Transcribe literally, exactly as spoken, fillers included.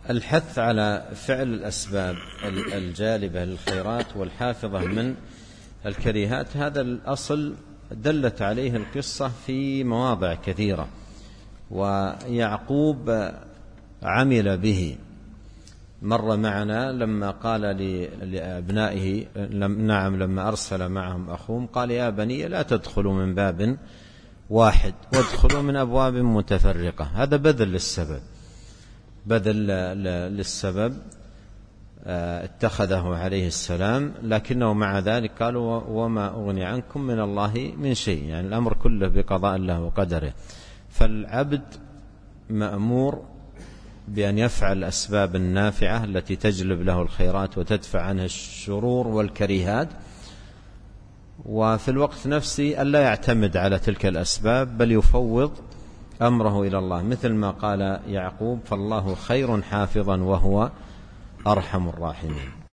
الحث على فعل الأسباب الجالبة للخيرات والحافظة من الكريهات، هذا الأصل دلت عليه القصة في مواضع كثيرة، ويعقوب عمل به. مر معنا لما قال لأبنائه نعم لما أرسل معهم أخوهم قال يا بني لا تدخلوا من باب واحد وادخلوا من أبواب متفرقة. هذا بذل للسبب، بذل للسبب اتخذه عليه السلام، لكنه مع ذلك قالوا وما أغني عنكم من الله من شيء، يعني الأمر كله بقضاء الله وقدره. فالعبد مأمور بأن يفعل الأسباب النافعة التي تجلب له الخيرات وتدفع عنه الشرور والكريهات، وفي الوقت نفسه ألا يعتمد على تلك الأسباب بل يفوض أمره إلى الله، مثل ما قال يعقوب فالله خير حافظا وهو أرحم الراحمين.